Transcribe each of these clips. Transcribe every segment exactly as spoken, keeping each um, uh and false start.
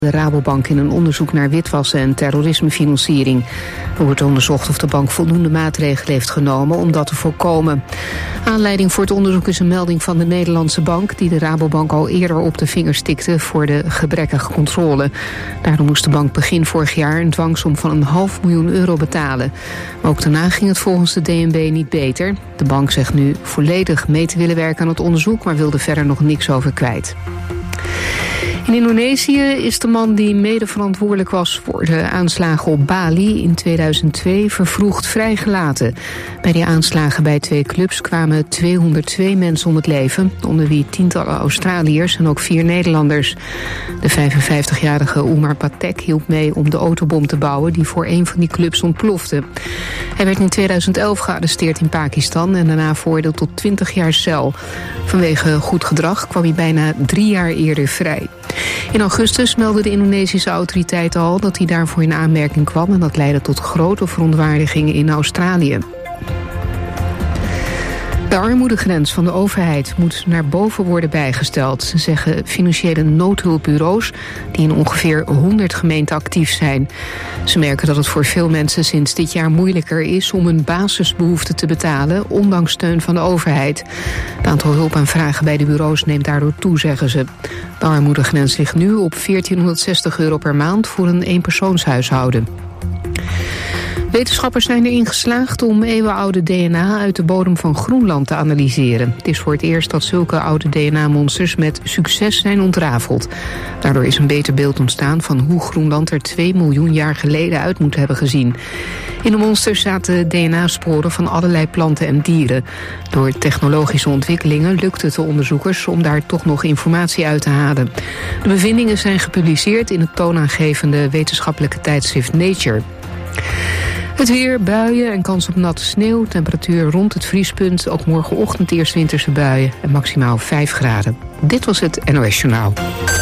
De Rabobank in een onderzoek naar witwassen en terrorismefinanciering. Er wordt onderzocht of de bank voldoende maatregelen heeft genomen om dat te voorkomen. Aanleiding voor het onderzoek is een melding van de Nederlandse bank die de Rabobank al eerder op de vingers tikte voor de gebrekkige controle. Daardoor moest de bank begin vorig jaar een dwangsom van een half miljoen euro betalen. Maar ook daarna ging het volgens de D N B niet beter. De bank zegt nu volledig mee te willen werken aan het onderzoek, maar wil er verder nog niks over kwijt. In Indonesië is de man die mede verantwoordelijk was voor de aanslagen op Bali in tweeduizend twee vervroegd vrijgelaten. Bij die aanslagen bij twee clubs kwamen tweehonderdtwee mensen om het leven, onder wie tientallen Australiërs en ook vier Nederlanders. De vijfenvijftigjarige Umar Patek hielp mee om de autobom te bouwen die voor een van die clubs ontplofte. Hij werd in tweeduizend elf gearresteerd in Pakistan en daarna veroordeeld tot twintig jaar cel. Vanwege goed gedrag kwam hij bijna drie jaar eerder vrij. In augustus meldden de Indonesische autoriteiten al dat hij daarvoor in aanmerking kwam en dat leidde tot grote verontwaardigingen in Australië. De armoedegrens van de overheid moet naar boven worden bijgesteld, zeggen financiële noodhulpbureaus die in ongeveer honderd gemeenten actief zijn. Ze merken dat het voor veel mensen sinds dit jaar moeilijker is om hun basisbehoeften te betalen, ondanks steun van de overheid. Het aantal hulpaanvragen bij de bureaus neemt daardoor toe, zeggen ze. De armoedegrens ligt nu op veertienhonderdzestig euro per maand voor een eenpersoonshuishouden. Wetenschappers zijn erin geslaagd om eeuwenoude D N A uit de bodem van Groenland te analyseren. Het is voor het eerst dat zulke oude D N A-monsters met succes zijn ontrafeld. Daardoor is een beter beeld ontstaan van hoe Groenland er twee miljoen jaar geleden uit moet hebben gezien. In de monsters zaten D N A-sporen van allerlei planten en dieren. Door technologische ontwikkelingen lukt het de onderzoekers om daar toch nog informatie uit te halen. De bevindingen zijn gepubliceerd in het toonaangevende wetenschappelijke tijdschrift Nature. Het weer, buien en kans op natte sneeuw. Temperatuur rond het vriespunt. Ook morgenochtend eerst winterse buien en maximaal vijf graden. Dit was het N O S Journaal.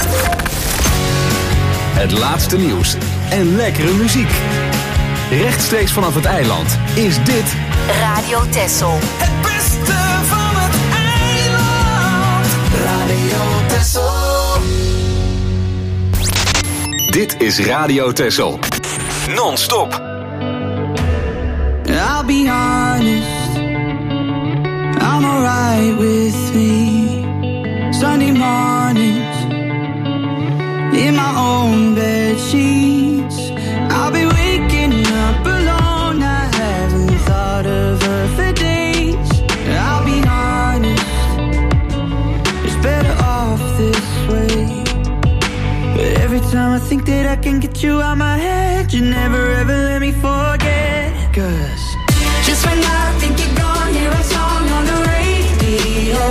Het laatste nieuws en lekkere muziek. Rechtstreeks vanaf het eiland is dit Radio Texel. Het beste van het eiland. Radio Texel. Dit is Radio Texel. Non-stop. I'll be honest, I'm alright with me. Sunday mornings, in my own bed sheets. I'll be waking up alone, I haven't thought of her for days. I'll be honest, it's better off this way. But every time I think that I can get you out my head, you never ever let me forget. Cause just when I think you're gone, hear a song on the radio.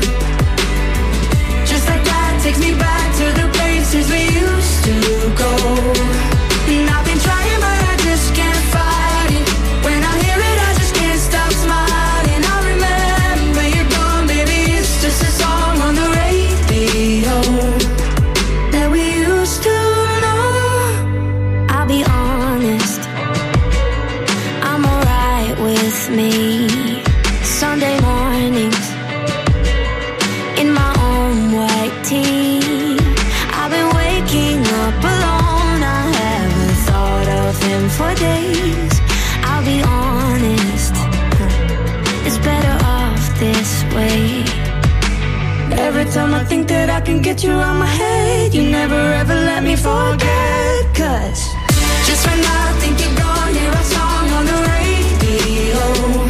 Just like that takes me back to the places we used to go. And I've been trying but I just can't fight it. When I hear it I just can't stop smiling. I remember you're gone, baby, it's just a song on the radio that we used to know. I'll be honest, I'm alright with me. Sunday mornings, in my own white tee. I've been waking up alone, I haven't thought of him for days. I'll be honest, it's better off this way. Every time I think that I can get you out my head, you never ever let me forget. Cause just when I think you're gone, hear a song on the radio.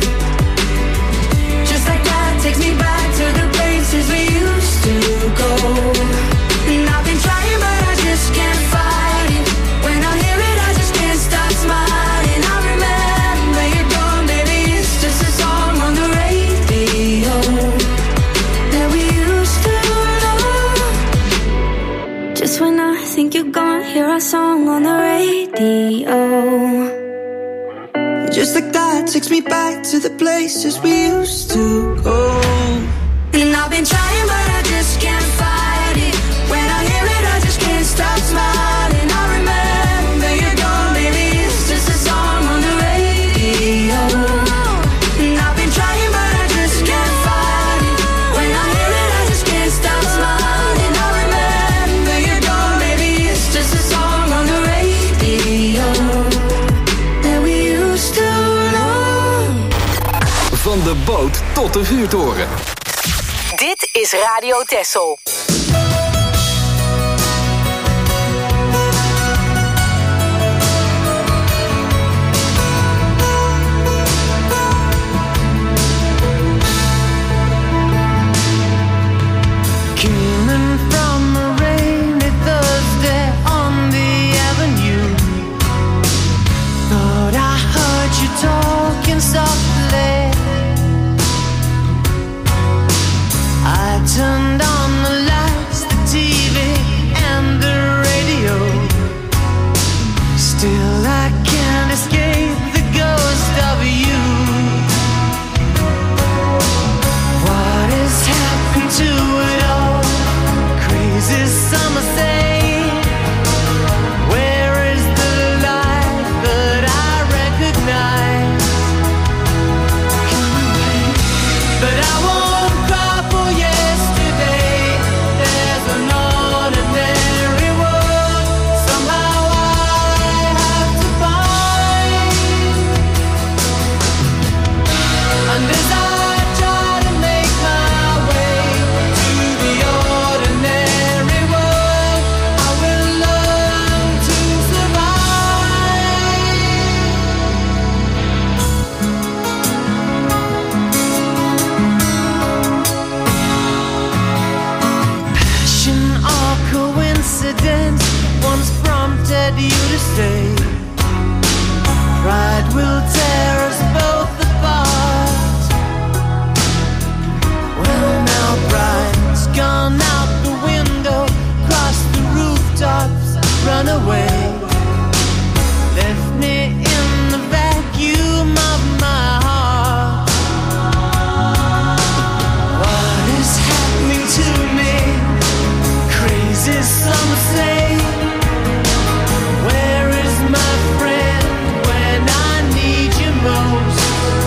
Just like that takes me back to the places we used to go. And I've been trying but I just can't fight it. When I hear it I just can't stop smiling. I remember you're gone, baby, it's just a song on the radio that we used to know. Just when I think you're gone, hear a song on the radio. Just like that takes me back to the places we used to go. And I've been trying but I just can't fight it. When I hear it I just can't stop smiling. I remember you're gone, baby, it's just a song on the radio. And I've been trying but I just can't fight it. When I hear it I just can't stop smiling. I remember you're gone, baby, it's just a de boot tot de vuurtoren. Dit is Radio Texel. Talking softly, I turned on the lights, the T V and the radio. Still I can't escape the ghost of you. What has happened to it all? Crazy summer say. Where is the light that I recognize? But I won't cry for yesterday. There's an ordinary world somehow I have to find. And as I try to make my way to the ordinary world, I will learn to survive. Passion or coincidence once prompted you to say, pride will tear us both apart. Well now pride's gone out the window, crossed the rooftops, run away, left me in the vacuum of my heart. What is happening to me? Crazy some say. Where is my friend when I need you most?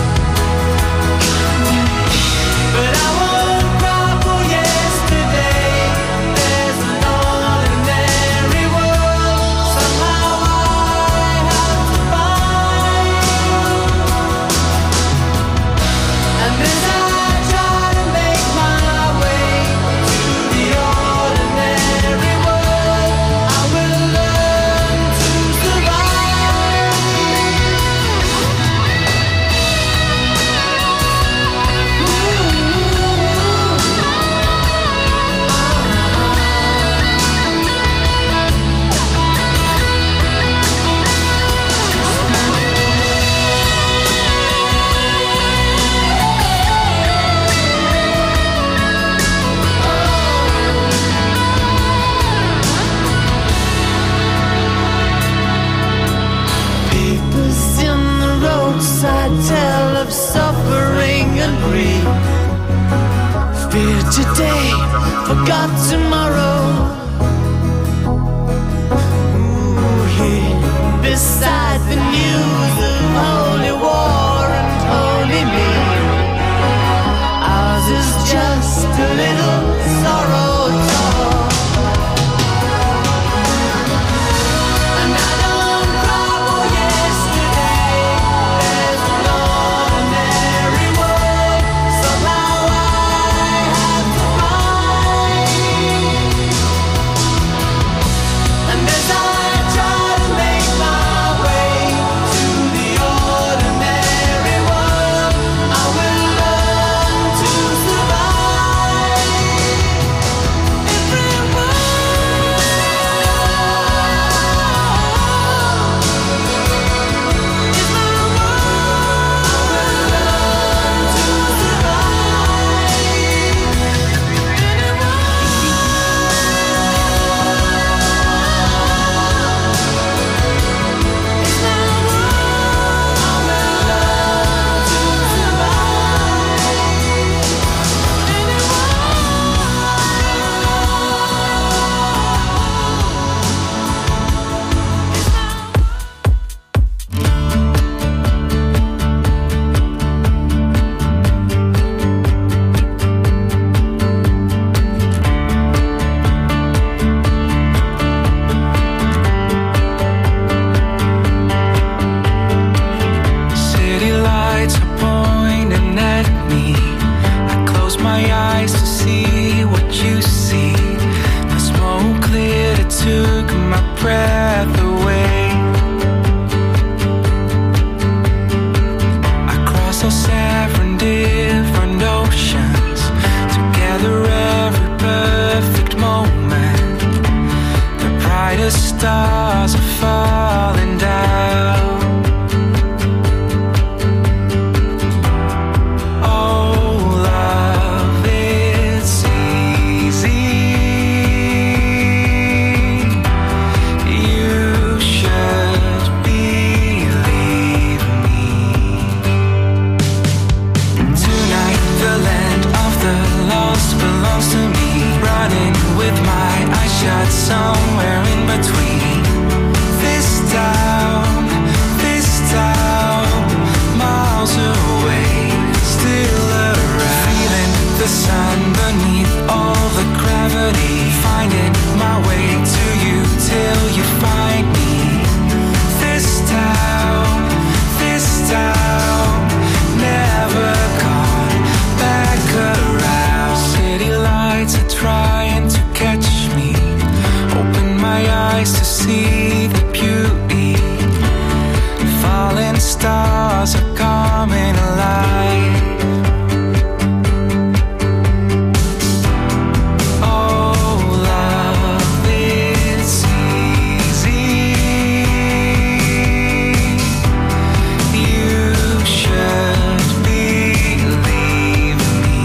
But I won't cry for yesterday. There's an ordinary world somehow I have to find. And as I try to make my way to the ordinary world, I will learn to survive. Papers in the roadside tell of suffering and grief. Fear today, forgot tomorrow. Ooh, here beside the news of holy war and holy me, ours is just a little sorrow talk. And I don't cry for yesterday. There's an ordinary world somehow I have to find. stars are falling down. Somewhere in between this town, this town, miles away, still around. Feeling the sun beneath all the gravity, finding my way to you till you find me. This town, this town, never gone back around. City lights are trying to catch me. Open my eyes to see the beauty. Falling stars are coming alive. Oh, love is easy. You should believe me.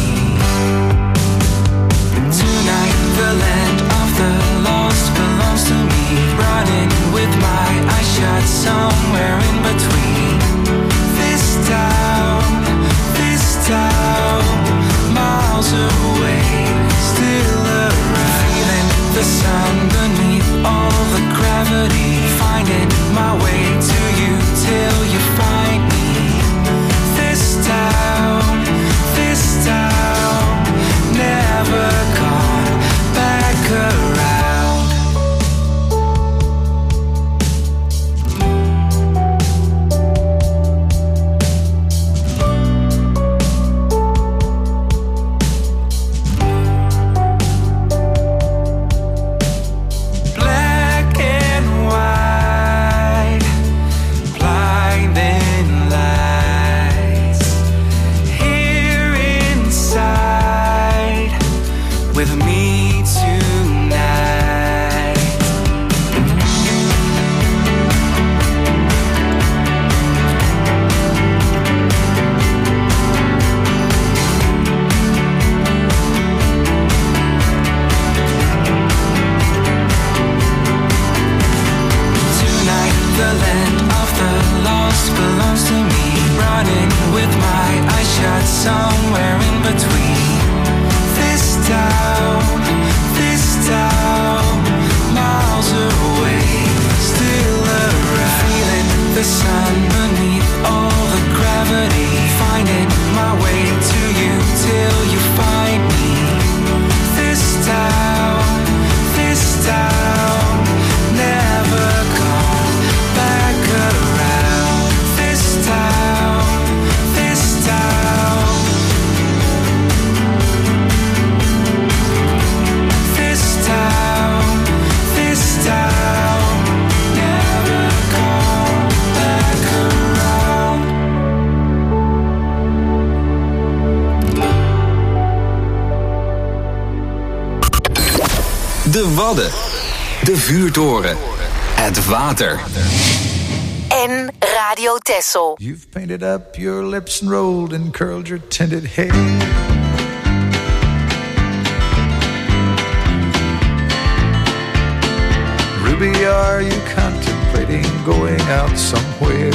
Tonight the land of the lost belongs to me. Running with my eyes shut, somewhere in between this town, this town, miles away, still around. Feeling the sun beneath all the gravity, finding my way to you till you find me. This town, this town, never gone back around. Black and white, blinding lights, here inside with me tonight. Tonight the land of the lost belongs to me. Running with my eyes shut, somewhere in between this town, this town, miles away, still around. Feeling the sun beneath all the gravity, finding my way to you till you find me. This town, this town, never gone back around. This town, this town, this town, this town, never gone back around. De Wadden. De Vuurtoren. Het water. En Radio Texel. You've painted up your lips and rolled and curled your tinted hair. Ruby, are you contemplating going out somewhere?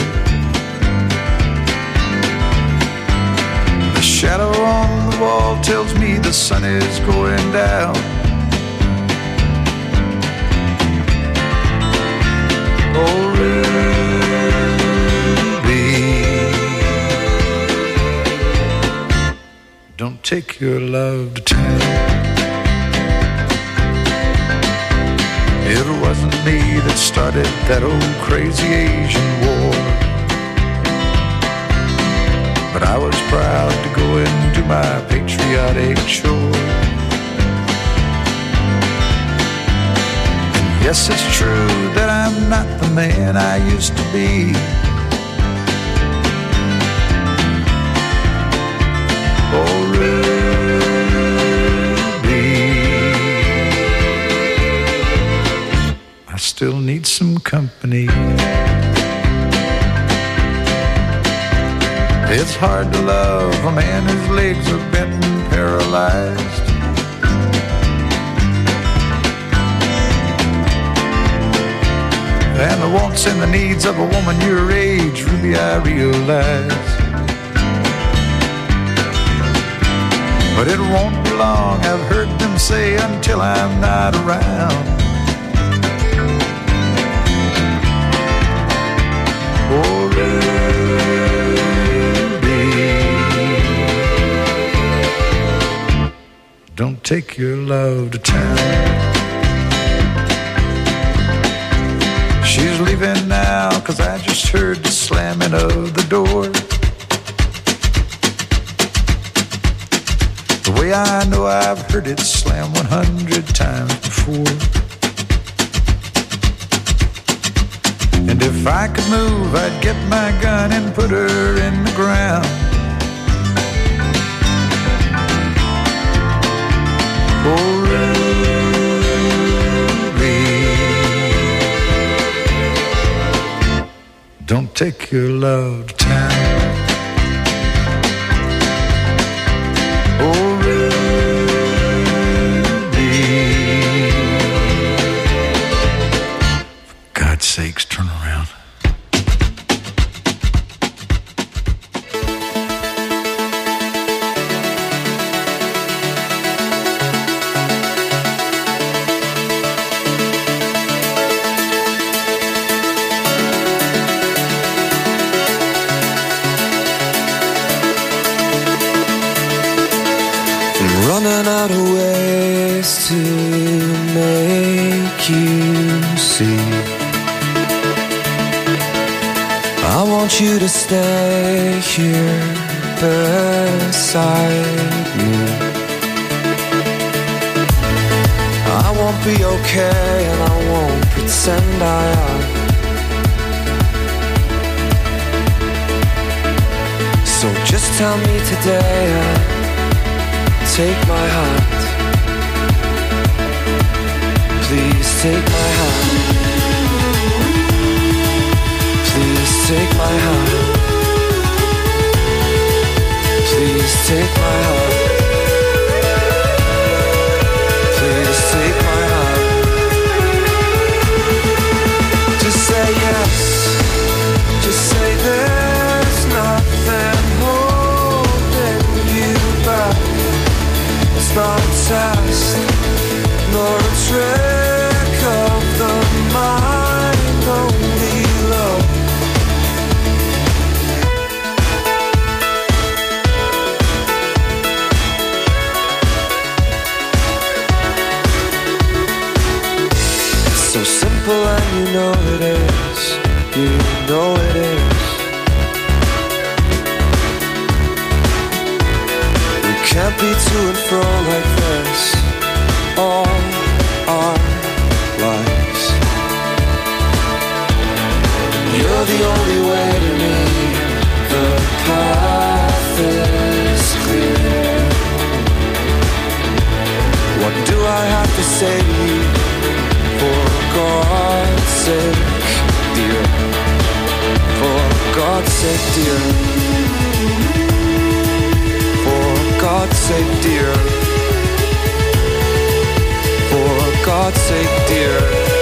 The shadow on the wall tells me the sun is going down. Oh, Ruby, don't take your love to town. It wasn't me that started that old crazy Asian war, but I was proud to go and do my patriotic chore. And yes, it's true that I'm not the man I used to be. Oh, Ruby, I still need some company. It's hard to love a man whose legs are bent and paralyzed. And the wants and the needs of a woman your age, Ruby, I realize. But it won't be long, I've heard them say, until I'm not around. Oh, Ruby, don't take your love to town. She's leaving now, 'cause I just heard the slamming of the door. The way I know I've heard it slam one hundred times before. And if I could move, I'd get my gun and put her in the ground. Oh, Ruby, don't take your love to town. Oh, Ruby, for God's sakes, turn around. Running out of ways to make you see. I want you to stay here beside me. I won't be okay and I won't pretend I am. So just tell me today and take my hand. Please take my hand. Please take my hand. Please take my hand. Please take my hand. Just say yes. Just say there's nothing holding you back. It's not a test, nor a trick of the mind, only love. It's so simple and you know it is, you know it is. Can't be to and fro like this all our lives. You're the only way to me. The path is clear. What do I have to say to you? For God's sake, dear. For God's sake, dear. For God's sake, dear. For God's sake, dear.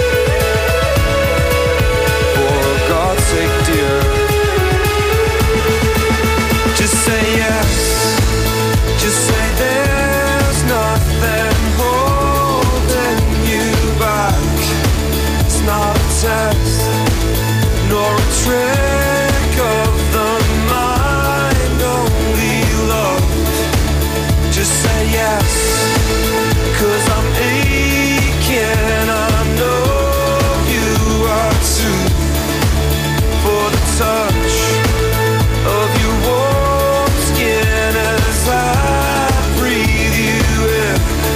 For God's sake, dear. Just say yes. Just say there's nothing holding you back. It's not a test, nor a trick of the mind, only love. Just say yes, 'cause I'm aching, I know you are too. For the touch of your warm skin as I breathe you in.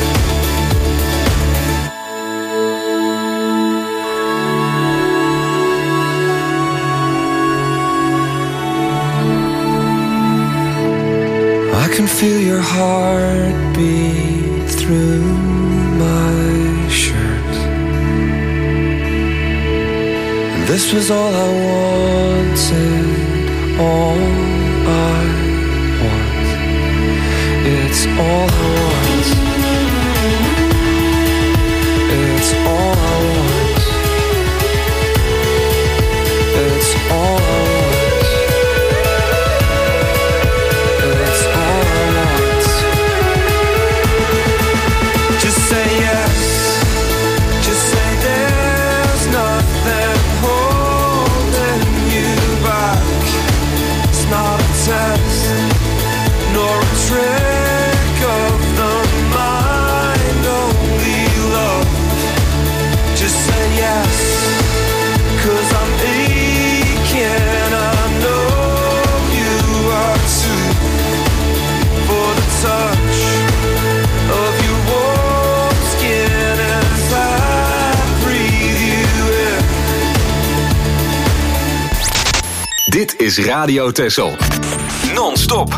I can feel your heart beat through my shirt. This was all I wanted, all I want. It's all I want. It's all I want. It's all I want. It's all I want. Just say yes. Just say there's nothing holding you back. It's not a test, nor a trick of the mind, only love. Just say yes, 'cause I'm aching, I know you are too. For the touch of your warm skin as I breathe you in. Dit is Radio Texel. Non-stop.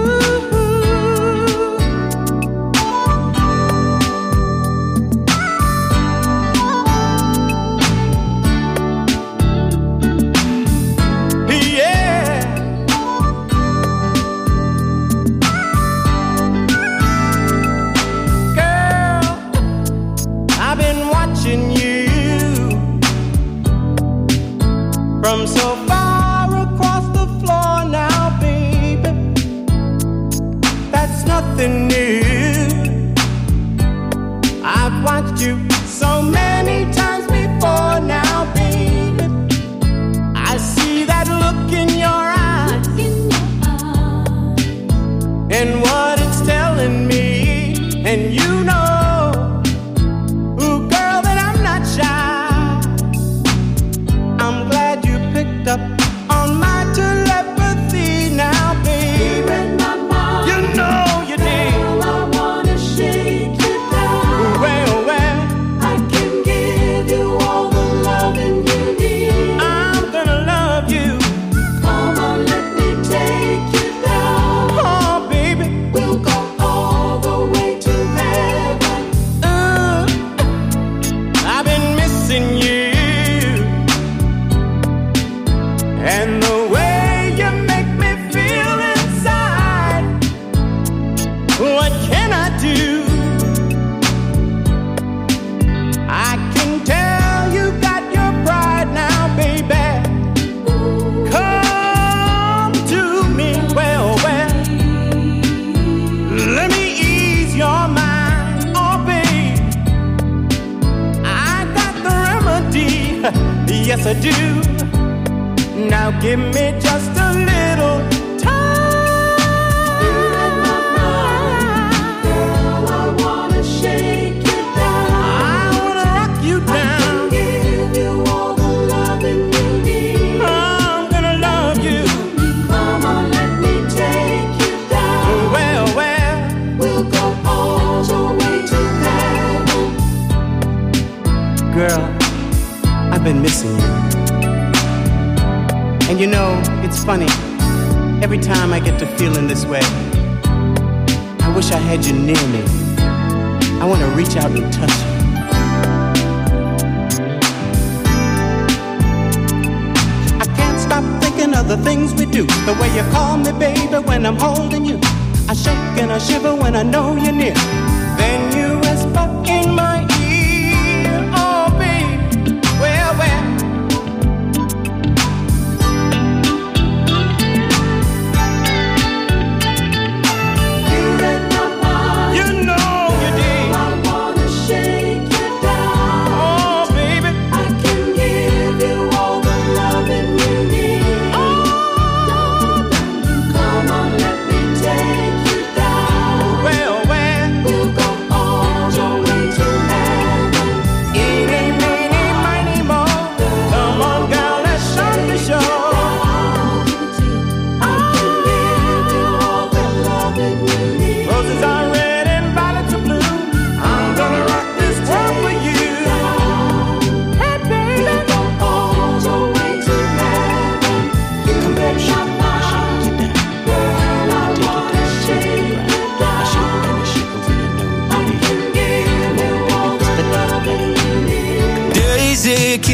Yes, I do. Now give me just a little time. You're in my mind, girl. I wanna shake you down. I wanna rock you down. I can give you all the loving you need. I'm gonna love you. Come on, let me take you down. Well, well, we'll go all the way to heaven. Girl, I've been missing you. And you know, it's funny, every time I get to feeling this way, I wish I had you near me. I want to reach out and touch you. I can't stop thinking of the things we do. The way you call me, baby, when I'm holding you. I shake and I shiver when I know you're near. Then you whisper in my ear, oh, baby, well, well.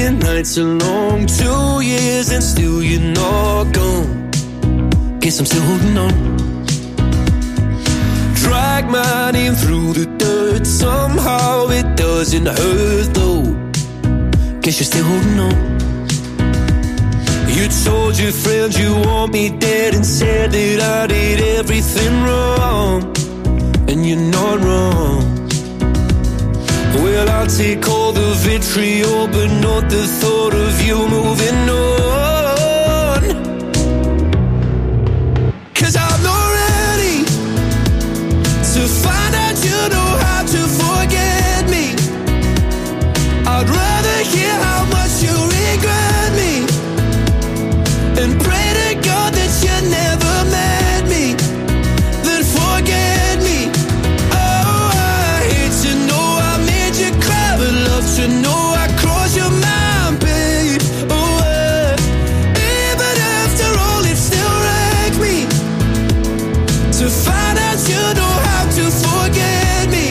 aching nights are long. Two years and still you're not gone. Guess I'm still holding on. Drag my name through the dirt. Somehow it doesn't hurt though. Guess you're still holding on. You told your friends you want me dead and said that I did everything wrong. And you're not wrong. Well, I'll take all the vitriol, but not the thought of you moving on. 'Cause I'm not ready to find out you know how to forget me. I'd rather hear how much you regret me and pray to God that you never met me, then forget me. Oh, I hate to know I made you cry, but love to know I crossed your mind, babe. Oh, uh, even after all, it still wrecked me to find out you know how to forget me.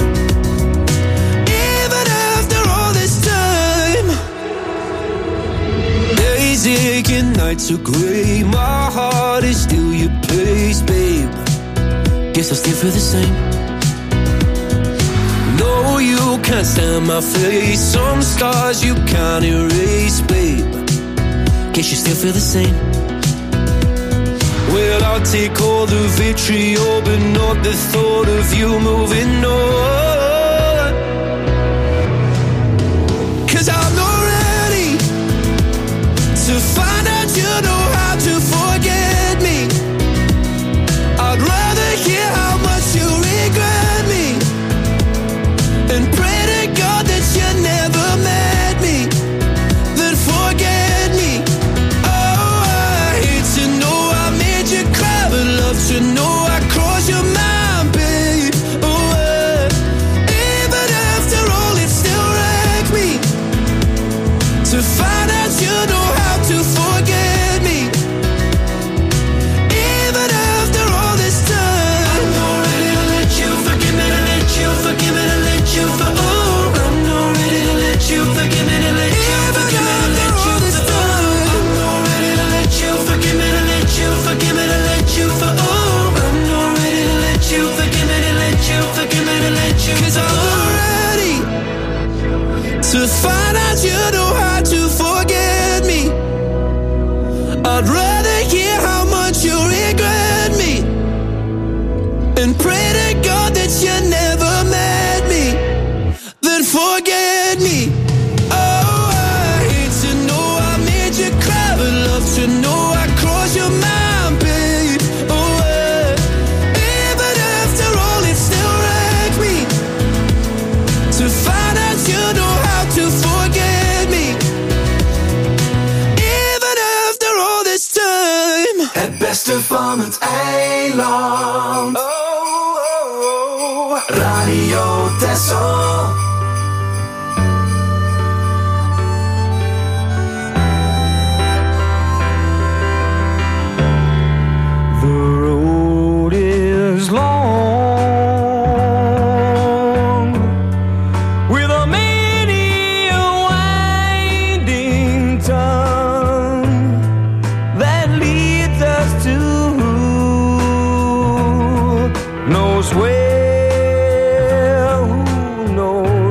Even after all this time, days aching, nights are grey. My heart is still your place, babe. Guess I still feel the same. No, you can't stand my face. Some scars you can't erase, babe. Guess you still feel the same. Well, I'll take all the vitriol, but not the thought of you moving on. 'Cause I'm not ready to find out you know how to forget me. I'd rather hear how much you regret me and pray to God that you never met me, then forget me. Oh, I hate to know I made you cry, but love to know I crossed your mind, babe. Oh, uh, even after all, it still wrecked me to find out you know how to forget me. Even after all this time, I'm not ready to let you forgive me, to let you forgive me, to let you for oh, I'm not ready to let you forgive me, to let you forgive me, to let you for oh, I'm not ready to let you forgive me, to let you forgive me, to let you for oh, I'm not ready to let you forgive me, to let you forgive me, to let you 'cause I'm not ready to find out you know how to forget me. I'd rather hear how much you regret me and pray to God that you never met me, then forget me. Oh, I hate to know I made you cry, but love to know I crossed your mind, babe. Oh, uh, even after all, it still wrecked me to find out you know how to forget me. Even after all this time. Het beste van het eiland. Oh, oh, oh. Radio Texel. The road is long with a many a winding tongue that leads us to knows where, who knows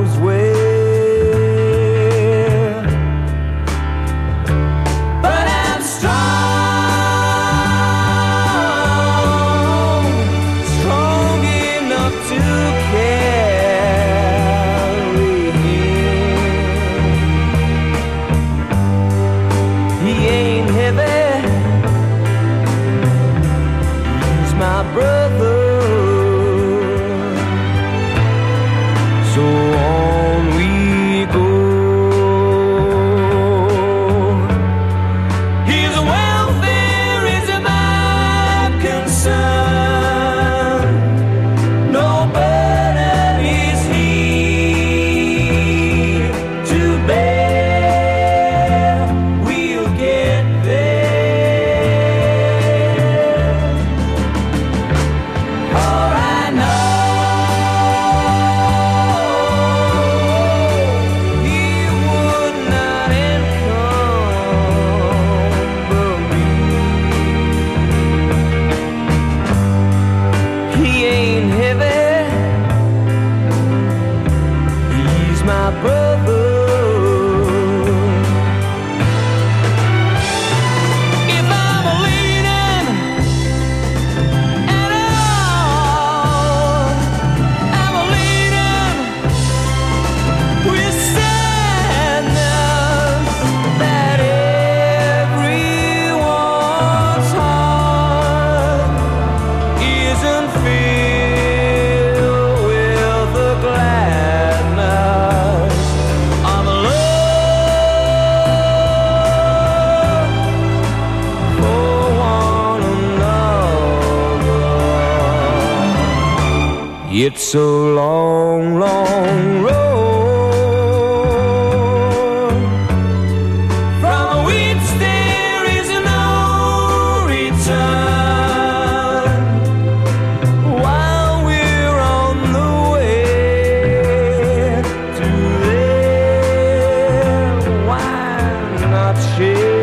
It's a long, long road from which there is no return. While we're on the way to there, why not share?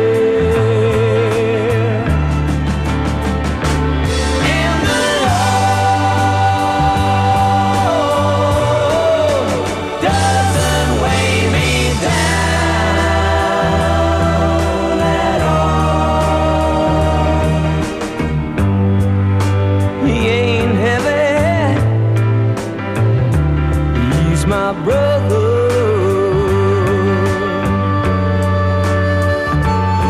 My brother,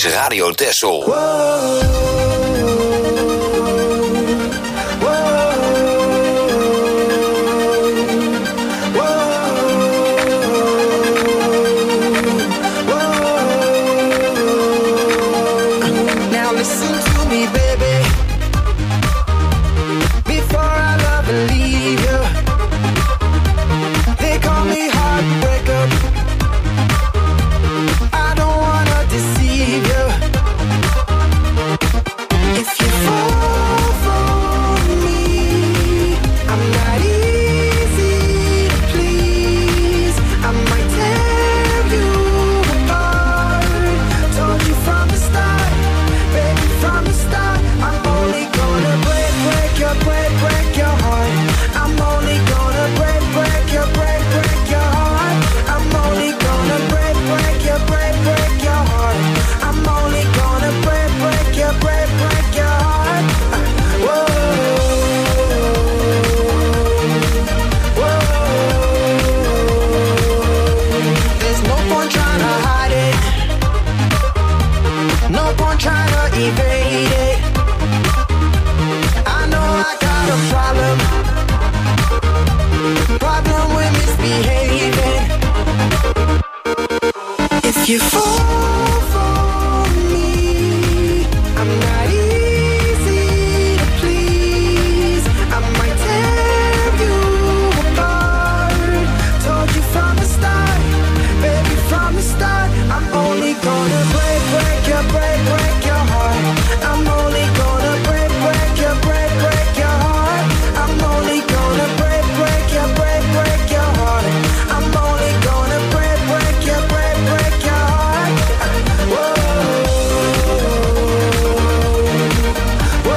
Radio Texel. Now listen to me, baby. Before I love and leave you, they call me heartbreaker. I don't wanna deceive you. If you fall for me, I'm not easy to please. I might tear you apart. Told you from the start, baby, from the start. I'm only gonna break, break your, break, break your heart. I'm only gonna break, break your, break, break your heart. I'm only gonna break, break your, break, break your heart. I'm only gonna break, break your, break, break your heart. Whoa, whoa. There's no point trying to hide it. No point trying to evade it. I know I got a problem. Problem with misbehaving. If you fall for me, I'm not easy to please. I might tear you apart. Told you from the start, baby, from the start. I'm only gonna break, break your, break, break your heart. I'm only gonna break, break your, break, break your heart. I'm only gonna break, break your, break, break your heart. I'm only gonna break, break your, break, break your heart. Whoa, whoa,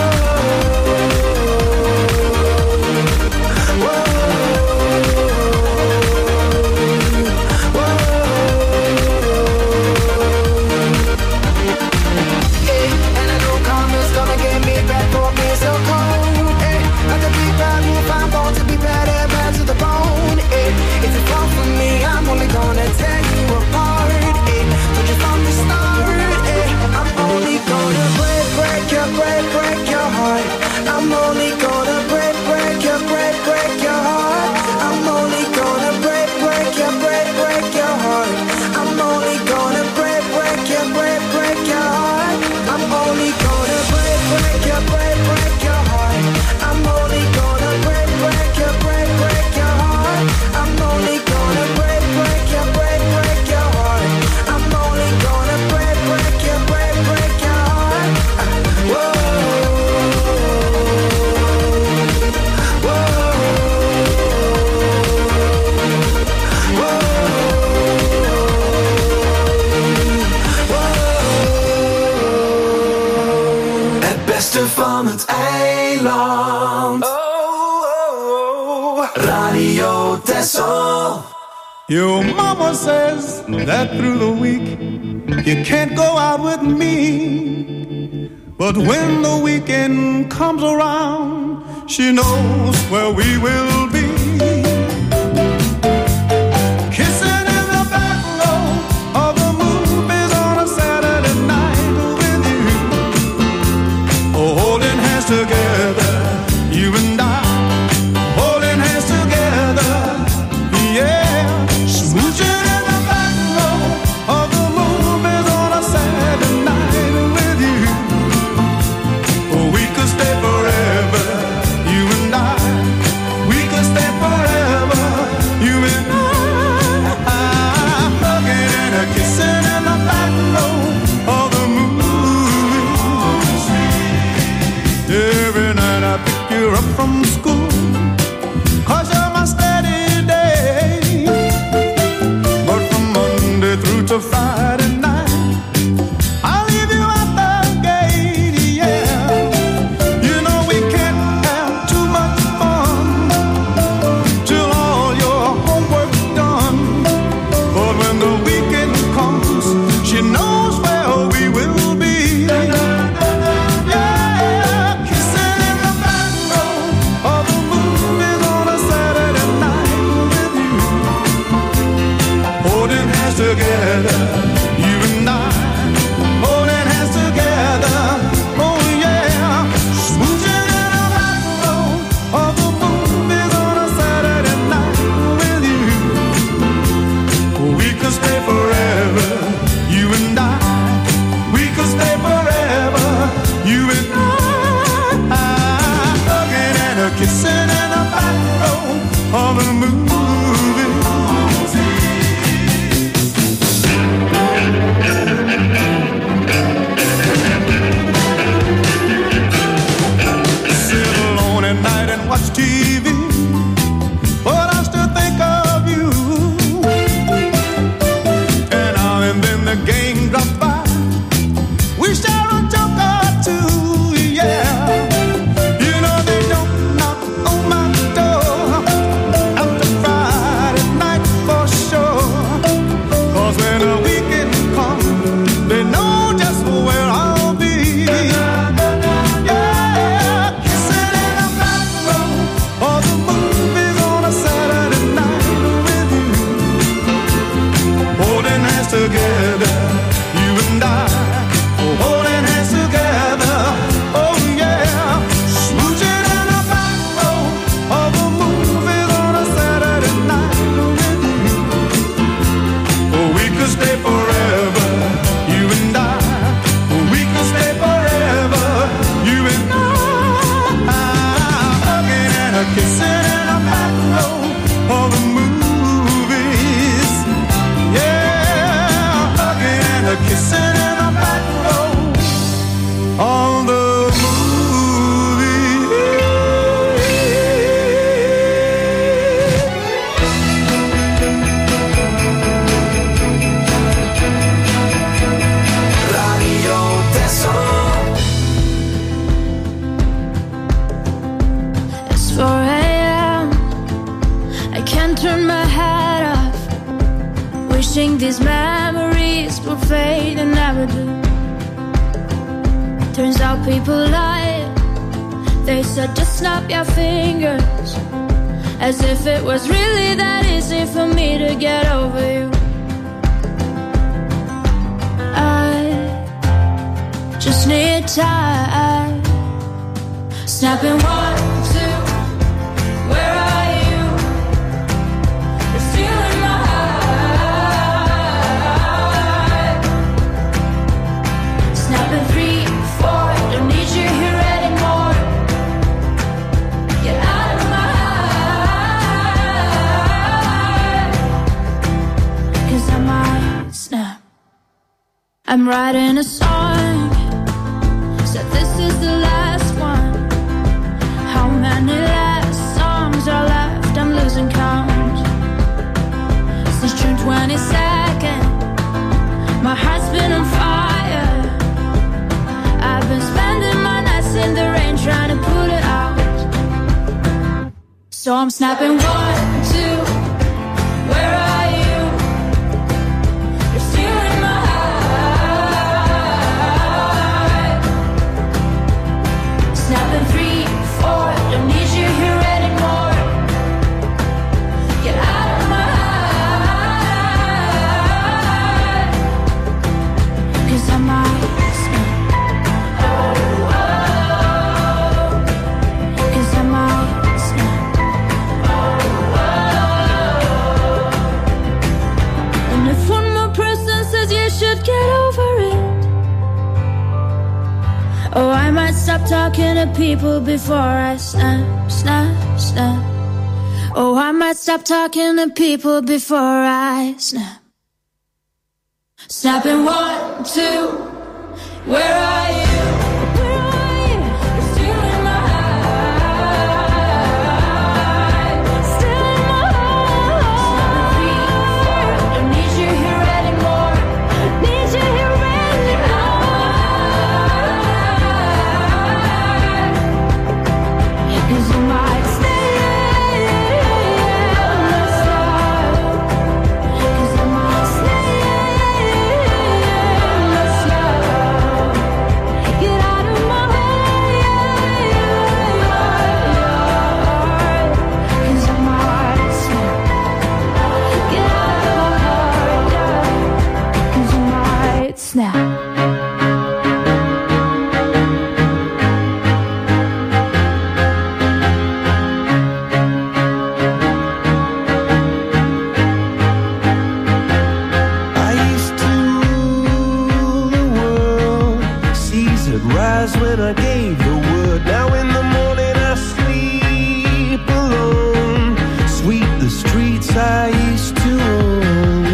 whoa, whoa. Hey, and I know karma's gonna get me back for being so cold. Hey, like a big bad wolf, I'm born to be bad and bad to the bone. Hey, if you fall for me, I'm only gonna tear you apart. Hey, told you from the start. Hey, I'm only gonna break, break your, break, break your heart. I'm only gonna break, break your, break, break your heart. I'm only gonna break, break your, break, break your heart. I'm only gonna break, break your, break, break your heart. I'm only gonna break, break your, break, break your heart. I'm only gonna break, break your, break, break your heart. I'm only gonna break, break your, break, break your heart. I'm only gonna break, break your, break, break your heart. Whoa, whoa, whoa. Het beste van het eiland. Oh, oh, oh. Radio Texel. Your mama says that through the week you can't go out with me. But when the weekend comes around, she knows where we will be. Kissing in the back row of the movies on a Saturday night with you. Oh, holding hands together, you and I. Holding hands together, yeah. Smooching in the back row of the movies on a Saturday night with you. Oh, we could stay forever, you and I. We could stay forever, you and I. Hugging and a kissing in the back row of the movies. Every night I pick you up from school, 'cause you're my steady day. But from Monday through to Friday night, I'll leave you at the gate, yeah. You know we can't have too much fun till all your homework's done. But when the weekend comes, she knows where we will be. Yeah, kissing in the back row of the movies on a Saturday night with you. Holding hands together, you and I. Holding Wishing these memories would fade and never do. Turns out people lie. They said just snap your fingers, as if it was really that easy for me to get over you. I just need time. Snapping one, two, where are you? You're stealing my heart. Snapping three, four, don't need you here anymore. Get out of my heart. 'Cause I might snap. I'm writing a song, said this is the last one. How many last songs are left? I'm losing count. Since June twenty-second, my heart's been on fire. I've been spending my nights in the rain trying to put it out. So I'm snapping one, two, where are you? You're stealing my heart. Snapping three, four, don't need you here anymore. Get out of my heart. 'Cause I might snap. Oh, oh. 'Cause I might snap. Oh, oh. And if one more person says you should get over it, oh, I might stop talking to people before I snap, snap, snap. Oh, I might stop talking to people before I snap. Snapping one, two, where are you? Where are you? You're stealing my heart. Stealing my heart. Three, four, don't need you here anymore. Need you here anymore. 'Cause you might stay. 'Cause I might stay. Get out of my heart. 'Cause I might snap. Get out of my heart. 'Cause I might snap. I used to rule the world. Seas would rise when I gave the word. Now in the morning I sleep alone. Sweep the streets I used to own.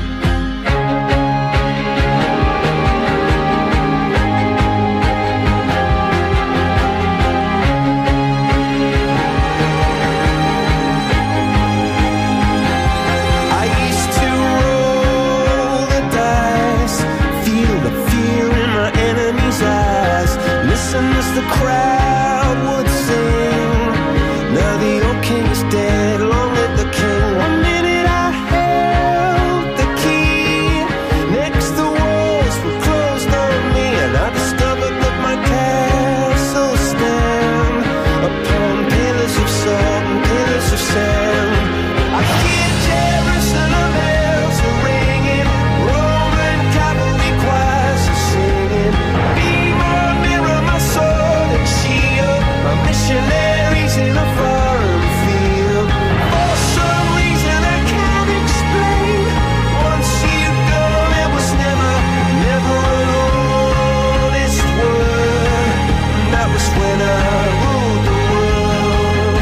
I used to roll the dice, feel the fear in my enemy's eyes. Listen as the crowd would sing. Now the old king is dead, long live the king. One minute I held the key. Next the walls were closed on me, and I discovered that my castle stand upon pillars of salt and pillars of sand. I hear Jerusalem bells are ringing, Roman cavalry choirs are singing. Be my mirror, my sword and shield, my missionaries in a foreign field. For some reason I can't explain, once you go, it was never, never an honest word. And that was when I ruled the world.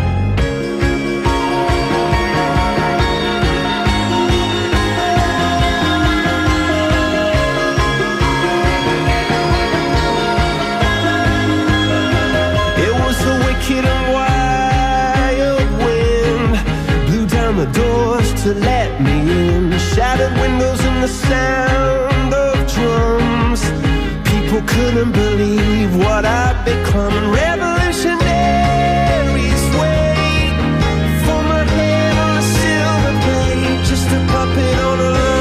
It was the wicked and wild wind, blew down the doors to let me in. Shattered windows and the sound of drums. People couldn't believe what I'd become. And revolutionaries wait for my head on a silver plate, just a puppet on a line.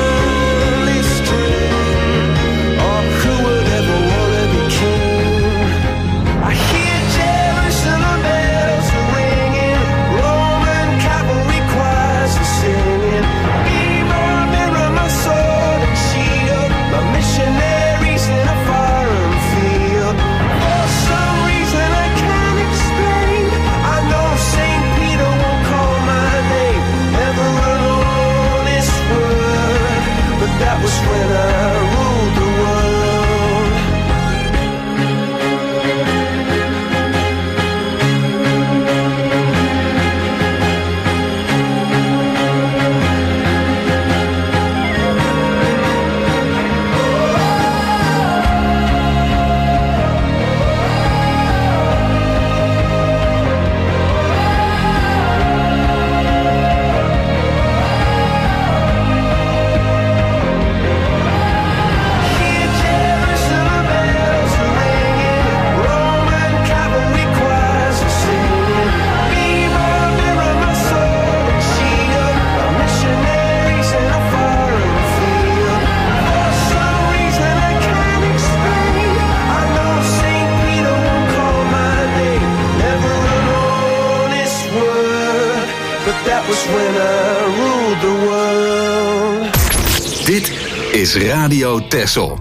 was when I ruled the world. Dit is Radio Texel.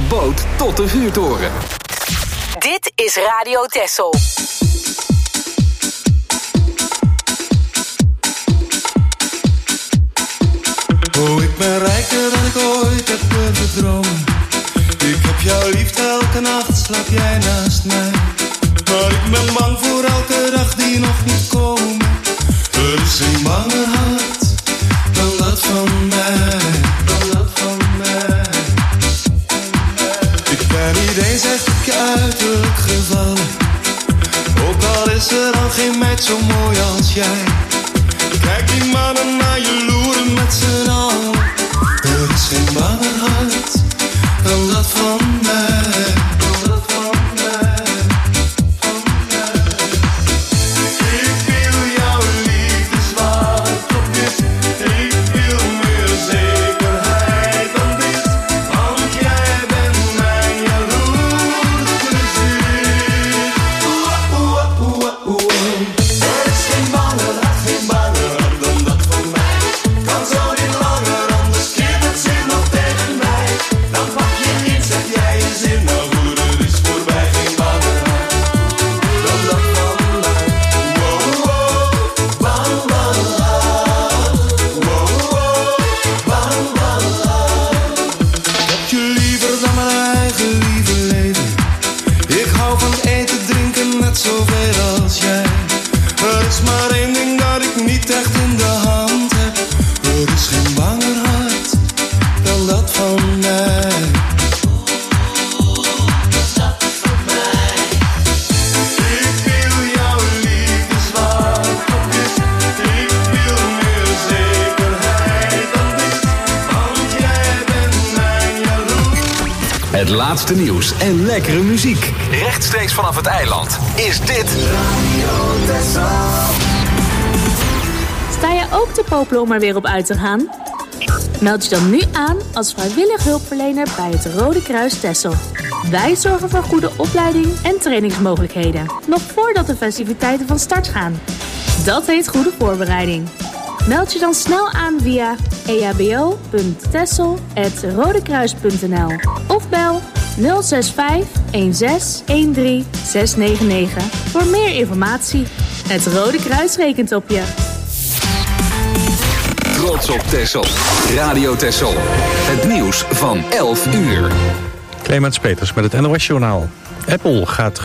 boot tot de vuurtoren. Dit is Radio Texel. Oh, ik ben rijker dan ik ooit heb durven dromen. Ik heb jouw liefde elke nacht, slaap jij naast mij. Maar ik ben bang voor elke dag die nog niet komt. Er is geen banger hart dan dat van mij, dan dat van mij. Ik ben niet eens echt op je uiterlijk gevallen. Ook al is er dan geen meid zo mooi als jij. Kijk die mannen naar je loeren met z'n allen. Er is geen banger hart dan dat van mij, dan dat van mij, van mij. Ik wil jouw liefde zwart op wit. Ik wil meer zekerheid dan dit. Want jij bent mijn jaloerse ziel. Oeh, oeh, oeh, oeh. Er is geen banger hart, geen banger hart dan dat van mij. Kan zo niet langer, anders keert het zin nog tegen mij. Dan pak je in, zeg jij je zin. Nou goed, het is voorbij, geen banger hart dan dat van mij. Wow, wow, bang, bang, wow, wow, bang, bang. Ik heb je liever dan mijn eigen lieve leven. Ik hou van eten, drinken, net zoveel als jij. Er is maar één ding dat ik niet echt in de hand heb. Er is geen banger hart dan dat van mij. Ik wil jouw liefde zwart op wit. Ik wil meer zekerheid dan dit. Want jij bent mijn jaloers. Het laatste nieuws en lekkere muziek. Rechtstreeks vanaf het eiland is dit Radio Texel. Sta je ook te popelen om er weer op uit te gaan? Meld je dan nu aan als vrijwillig hulpverlener bij het Rode Kruis Texel. Wij zorgen voor goede opleiding en trainingsmogelijkheden, nog voordat de festiviteiten van start gaan. Dat heet goede voorbereiding. Meld je dan snel aan via e h b o punt texel apenstaartje rodekruis punt n l of bel nul zes vijf een zes een drie zes negen negen voor meer informatie. Het Rode Kruis rekent op je. Trots op Texel. Radio Texel. Het nieuws van elf uur. Clemens Peters met het N O S Journaal. Apple gaat